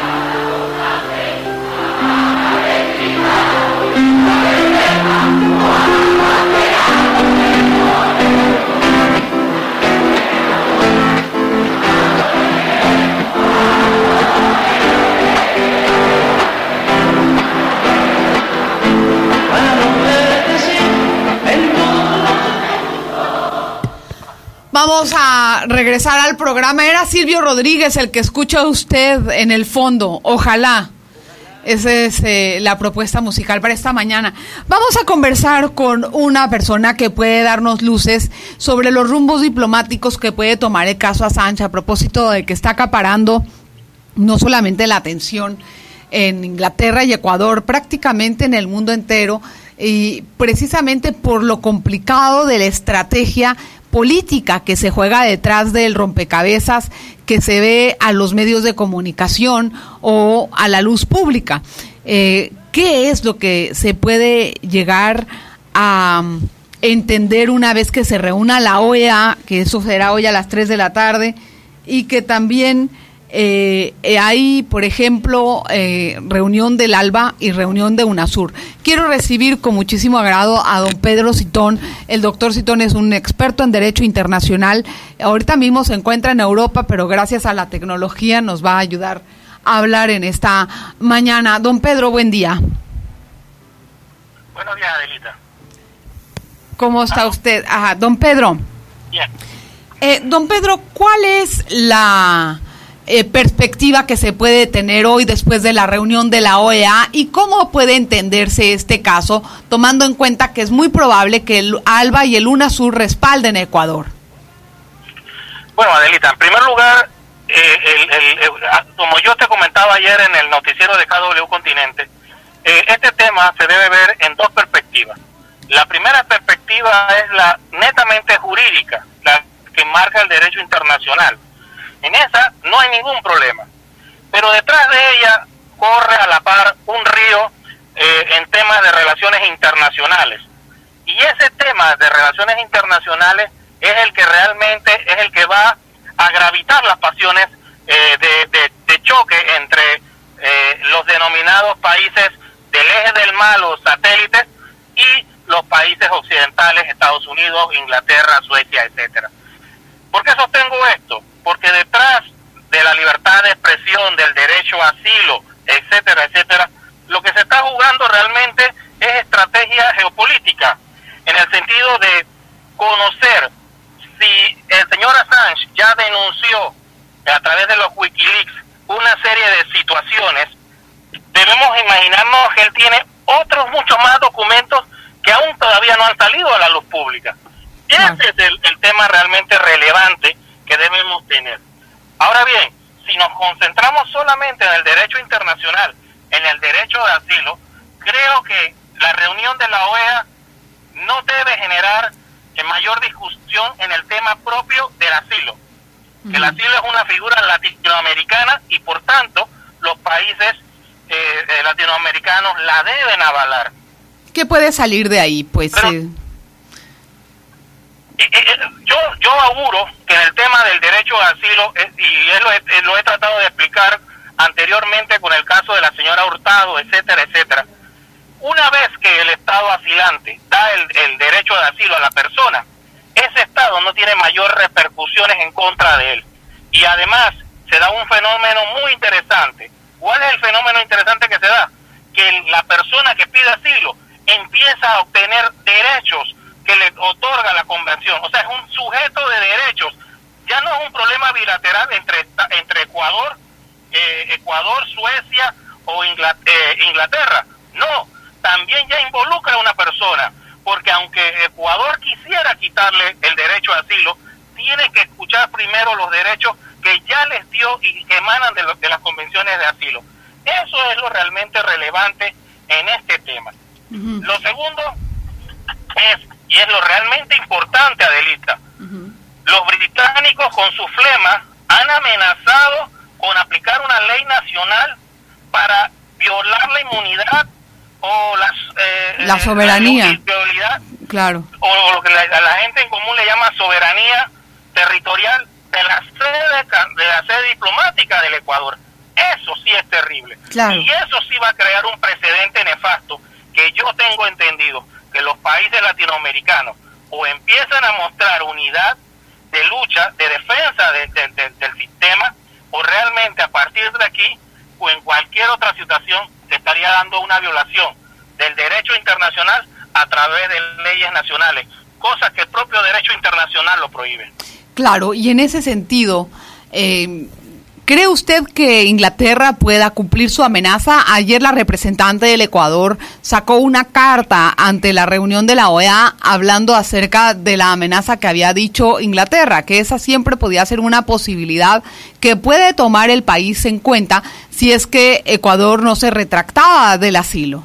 B: Vamos a regresar al programa. Era Silvio Rodríguez el que escucha usted en el fondo. Ojalá. Esa es eh, la propuesta musical para esta mañana. Vamos a conversar con una persona que puede darnos luces sobre los rumbos diplomáticos que puede tomar el caso Assange, a propósito de que está acaparando no solamente la atención en Inglaterra y Ecuador, prácticamente en el mundo entero, y precisamente por lo complicado de la estrategia política que se juega detrás del rompecabezas que se ve a los medios de comunicación o a la luz pública. Eh, ¿Qué es lo que se puede llegar a entender una vez que se reúna la O E A, que eso será hoy a las tres de la tarde, y que también Eh, eh, hay, por ejemplo, eh, reunión del ALBA y reunión de UNASUR? Quiero recibir con muchísimo agrado a don Pedro Citón. El doctor Citón es un experto en Derecho Internacional. Ahorita mismo se encuentra en Europa, pero gracias a la tecnología nos va a ayudar a hablar en esta mañana. Don Pedro, buen día.
N: Buenos días, Adelita.
B: ¿Cómo está ah. usted? Ajá, don Pedro.
N: Bien.
B: Eh, don Pedro, ¿cuál es la Eh, perspectiva que se puede tener hoy después de la reunión de la O E A, y cómo puede entenderse este caso, tomando en cuenta que es muy probable que el ALBA y el UNASUR respalden a Ecuador?
N: Bueno, Adelita, en primer lugar, eh, el, el, el, como yo te comentaba ayer en el noticiero de K W Continente, eh, este tema se debe ver en dos perspectivas. La primera perspectiva es la netamente jurídica, la que marca el derecho internacional. En esa no hay ningún problema, pero detrás de ella corre a la par un río eh, en temas de relaciones internacionales, y ese tema de relaciones internacionales es el que realmente es el que va a gravitar las pasiones eh, de, de, de choque entre eh, los denominados países del eje del mal o satélites y los países occidentales, Estados Unidos, Inglaterra, Suecia, etcétera. ¿Por qué sostengo esto? Porque detrás de la libertad libertad de expresión, del derecho a asilo, etcétera, etcétera, lo que se está jugando realmente es estrategia geopolítica, en el sentido de conocer si el señor Assange ya denunció a través de los Wikileaks una serie de situaciones. Debemos imaginarnos que él tiene otros muchos más documentos que aún todavía no han salido a la luz pública. Ese es el, el tema realmente relevante que debemos tener. Ahora bien, si nos concentramos solamente en el derecho internacional, en el derecho de asilo, creo que la reunión de la O E A no debe generar mayor discusión en el tema propio del asilo. Uh-huh. El asilo es una figura latinoamericana y por tanto los países eh, latinoamericanos la deben avalar.
B: ¿Qué puede salir de ahí? Pues
N: Pero,
B: eh...
N: Eh, eh, yo yo auguro que en el tema del derecho de asilo, eh, y él lo, he, lo he tratado de explicar anteriormente con el caso de la señora Hurtado, etcétera, etcétera, una vez que el Estado asilante da el, el derecho de asilo a la persona, ese Estado no tiene mayor repercusiones en contra de él. Y además se da un fenómeno muy interesante. ¿Cuál es el fenómeno interesante que se da? Que la persona que pide asilo empieza a obtener derechos que le otorga la convención. O sea, es un sujeto de derechos. Ya no es un problema bilateral entre entre Ecuador, eh, Ecuador, Suecia o Inglaterra, eh, Inglaterra. No, también ya involucra a una persona, porque aunque Ecuador quisiera quitarle el derecho a asilo, tiene que escuchar primero los derechos que ya les dio y que emanan de, lo, de las convenciones de asilo. Eso es lo realmente relevante en este tema. Uh-huh. Lo segundo es, y es lo realmente importante, Adelita, uh-huh. los británicos con su flema han amenazado con aplicar una ley nacional para violar la inmunidad o las, eh,
B: la soberanía,
N: la
B: claro,
N: o lo que la, la gente en común le llama soberanía territorial de la sede de la sede diplomática del Ecuador. Eso sí es terrible,
B: claro.
N: Y eso sí va a crear un precedente nefasto, que yo tengo entendido que los países latinoamericanos o empiezan a mostrar unidad de lucha, de defensa de, de, de, del sistema, o realmente a partir de aquí o en cualquier otra situación se estaría dando una violación del derecho internacional a través de leyes nacionales, cosas que el propio derecho internacional lo prohíbe.
B: Claro, y en ese sentido, eh, ¿cree usted que Inglaterra pueda cumplir su amenaza? Ayer la representante del Ecuador sacó una carta ante la reunión de la O E A hablando acerca de la amenaza que había dicho Inglaterra, que esa siempre podía ser una posibilidad que puede tomar el país en cuenta si es que Ecuador no se retractaba del asilo.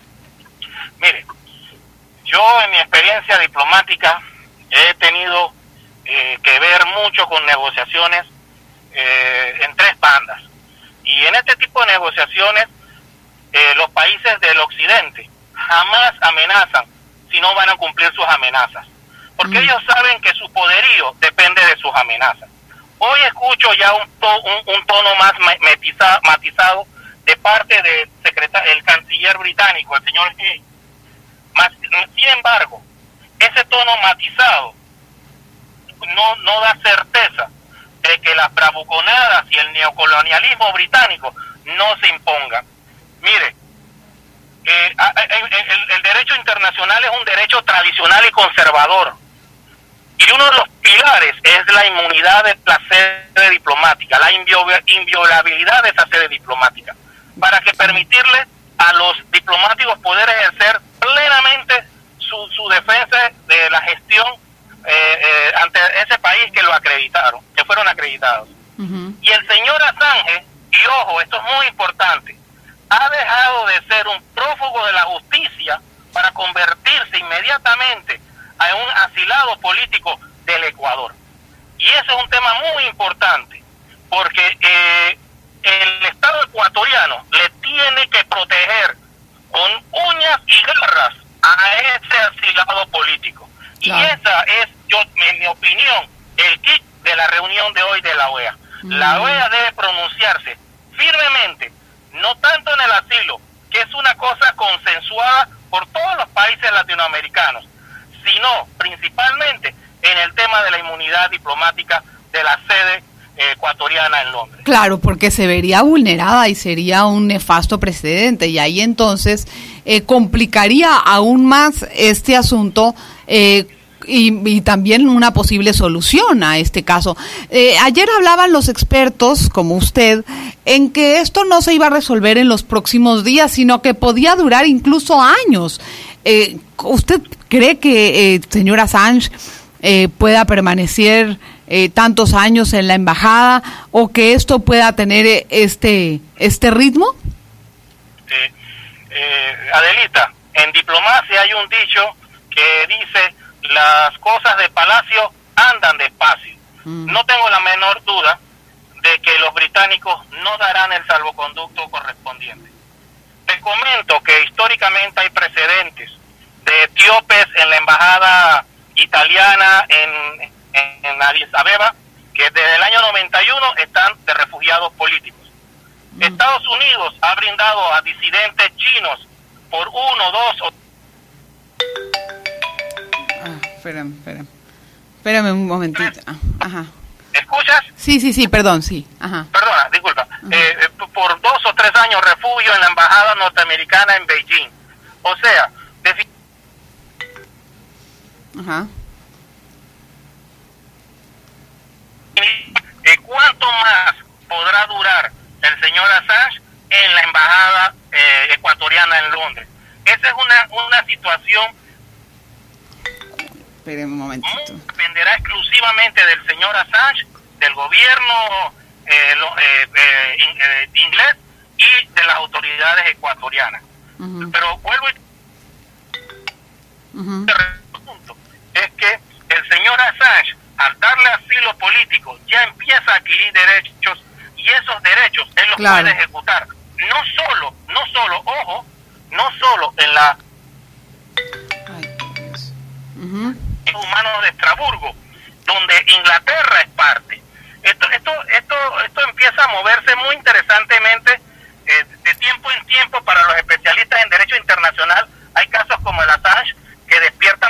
N: Mire, yo en mi experiencia diplomática he tenido eh, que ver mucho con negociaciones Eh, en tres bandas, y en este tipo de negociaciones eh, los países del occidente jamás amenazan si no van a cumplir sus amenazas, porque mm. ellos saben que su poderío depende de sus amenazas. Hoy escucho ya un, to, un, un tono más matiza, matizado de parte del secretario, el canciller británico, el señor Hay. Mas, sin embargo, ese tono matizado no, no da certeza de que las bravuconadas y el neocolonialismo británico no se impongan. Mire, eh, el, el derecho internacional es un derecho tradicional y conservador, y uno de los pilares es la inmunidad de la sede diplomática, la inviolabilidad de esa sede diplomática, para que permitirle a los diplomáticos poder ejercer plenamente su, su defensa de la gestión Eh, eh, ante ese país que lo acreditaron, que fueron acreditados. Uh-huh. Y el señor Assange, y ojo, esto es muy importante, ha dejado de ser un prófugo de la justicia para convertirse inmediatamente a un asilado político del Ecuador. Y eso es un tema muy importante, porque eh, el Estado ecuatoriano le tiene que proteger con uñas y garras a ese asilado político. Claro. Y esa es, yo, en mi opinión, el kit de la reunión de hoy de la O E A. Mm. La O E A debe pronunciarse firmemente, no tanto en el asilo, que es una cosa consensuada por todos los países latinoamericanos, sino principalmente en el tema de la inmunidad diplomática de la sede ecuatoriana en Londres.
B: Claro, porque se vería vulnerada y sería un nefasto precedente, y ahí entonces eh, complicaría aún más este asunto eh, y, y también una posible solución a este caso. Eh, ayer hablaban los expertos, como usted, en que esto no se iba a resolver en los próximos días, sino que podía durar incluso años. Eh, ¿Usted cree que, eh, señor Assange, eh, pueda permanecer Eh, tantos años en la embajada, o que esto pueda tener eh, este este ritmo?
N: Eh, eh, Adelita, en diplomacia hay un dicho que dice: las cosas de palacio andan despacio. Mm. No tengo la menor duda de que los británicos no darán el salvoconducto correspondiente. Te comento que históricamente hay precedentes de etíopes en la embajada italiana en en Addis Abeba, que desde el año noventa y uno están de refugiados políticos. Mm. Estados Unidos ha brindado a disidentes chinos por uno, dos o...
B: Ah, espérame, espérame. Espérame un momentito. Ah, ajá.
N: ¿Escuchas?
B: Sí, sí, sí, perdón, sí. Ajá.
N: Perdona, disculpa. Eh, eh, por dos o tres años refugio en la embajada norteamericana en Beijing. O sea, de...
B: Ajá.
N: Eh, ¿Cuánto más podrá durar el señor Assange en la embajada eh, ecuatoriana en Londres? Esa es una una situación.
B: Esperen un momentito.
N: Dependerá exclusivamente del señor Assange, del gobierno eh, lo, eh, eh, in, eh, inglés y de las autoridades ecuatorianas. Uh-huh. Pero vuelvo y uh-huh. punto es que el señor Assange, al darle asilo político, ya empieza a adquirir derechos, y esos derechos él los claro. puede ejecutar. No solo, no solo, ojo, no solo en la
B: Ay, Dios. Uh-huh.
N: humanos de Estrasburgo, donde Inglaterra es parte. Esto, esto, esto, esto empieza a moverse muy interesantemente eh, de tiempo en tiempo para los especialistas en derecho internacional. Hay casos como el Assange que despiertan.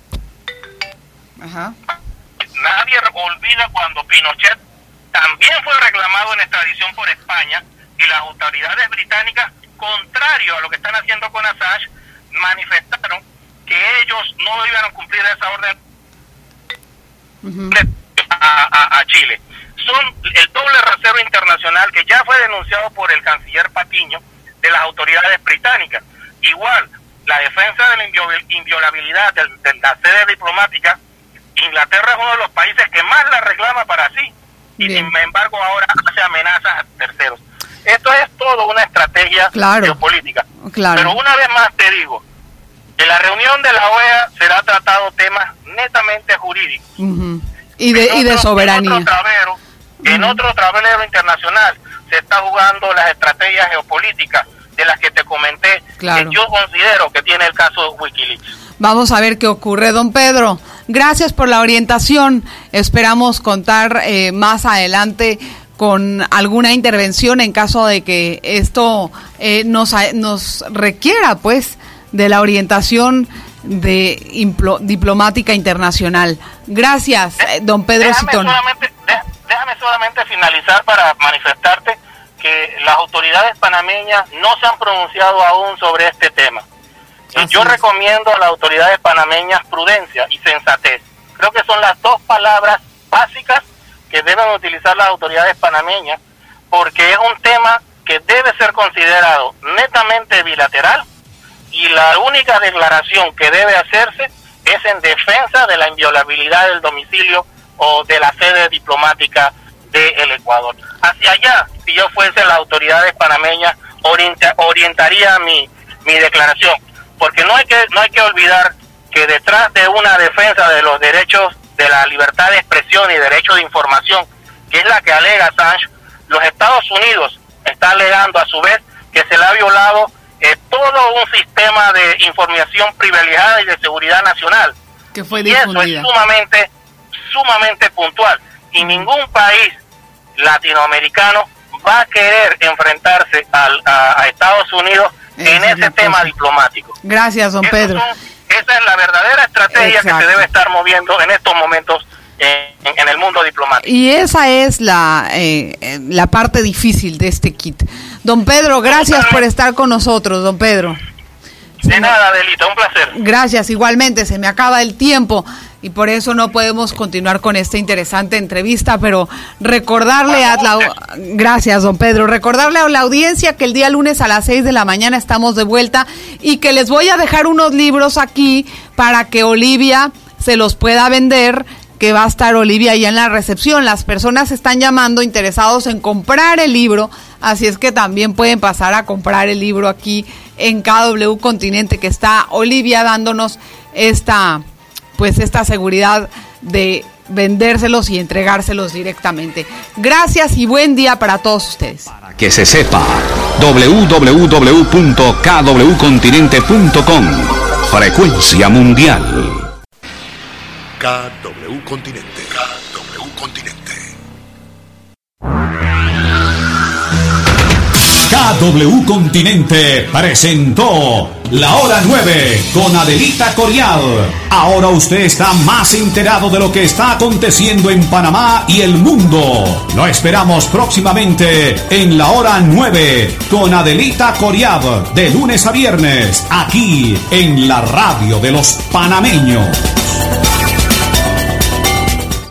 B: Ajá.
N: Nadie olvida cuando Pinochet también fue reclamado en extradición por España, y las autoridades británicas, contrario a lo que están haciendo con Assange, manifestaron que ellos no iban a cumplir esa orden uh-huh. a, a, a Chile. Son el doble rasero internacional que ya fue denunciado por el canciller Patiño de las autoridades británicas. Igual, la defensa de la inviolabilidad de, de la sede diplomática. Inglaterra es uno de los países que más la reclama para sí, y Bien. sin embargo ahora hace amenazas a terceros. Esto es todo una estrategia
B: claro.
N: geopolítica.
B: Claro.
N: Pero una vez más te digo, en la reunión de la O E A será tratado temas netamente jurídicos.
B: Uh-huh. Y de,
N: en
B: y
N: otro,
B: de soberanía.
N: En otro, tablero, uh-huh. en otro tablero internacional se está jugando las estrategias geopolíticas de las que te comenté,
B: claro.
N: que yo considero que tiene el caso de Wikileaks.
B: Vamos a ver qué ocurre, don Pedro. Gracias por la orientación. Esperamos contar eh, más adelante con alguna intervención en caso de que esto eh, nos, nos requiera, pues, de la orientación de implo, diplomática internacional. Gracias, eh, don Pedro
N: déjame
B: Citón.
N: Solamente, de, déjame solamente finalizar para manifestarte que las autoridades panameñas no se han pronunciado aún sobre este tema. Así Yo es. recomiendo a las autoridades panameñas prudencia y sensatez. Creo que son las dos palabras básicas que deben utilizar las autoridades panameñas, porque es un tema que debe ser considerado netamente bilateral, y la única declaración que debe hacerse es en defensa de la inviolabilidad del domicilio o de la sede diplomática del Ecuador. Hacia allá, si yo fuese las autoridades panameñas, orienta, orientaría mi, mi declaración. Porque no hay que no hay que olvidar que detrás de una defensa de los derechos de la libertad de expresión y derecho de información, que es la que alega Assange, los Estados Unidos está alegando a su vez que se le ha violado eh, todo un sistema de información privilegiada y de seguridad nacional.
B: Que fue
N: y eso es sumamente, sumamente puntual. Y ningún país latinoamericano va a querer enfrentarse al, a, a Estados Unidos Esa en ese tema diplomático.
B: Gracias, don Pedro.
N: Son, esa es la verdadera estrategia Exacto. que se debe estar moviendo en estos momentos. Eh, en, en el mundo diplomático.
B: Y esa es la, eh, la parte difícil de este kit. Don Pedro, gracias por estar con nosotros, don Pedro.
N: De nada, Adelita, un placer.
B: Gracias, igualmente, se me acaba el tiempo y por eso no podemos continuar con esta interesante entrevista, pero recordarle a la... Gracias, don Pedro. Recordarle a la audiencia que el día lunes a las seis de la mañana estamos de vuelta y que les voy a dejar unos libros aquí para que Olivia se los pueda vender, que va a estar Olivia ahí en la recepción. Las personas están llamando interesados en comprar el libro, así es que también pueden pasar a comprar el libro aquí en K W Continente, que está Olivia dándonos esta, pues esta seguridad de vendérselos y entregárselos directamente. Gracias y buen día para todos ustedes.
A: Para que se sepa, doble u doble u doble u punto k w continente punto com, frecuencia mundial.
G: K W Continente. K W Continente.
A: K W Continente presentó La Hora nueve con Adelita Coriad. Ahora usted está más enterado de lo que está aconteciendo en Panamá y el mundo. Lo esperamos próximamente en La Hora nueve con Adelita Coriad, de lunes a viernes, aquí en la radio de los panameños.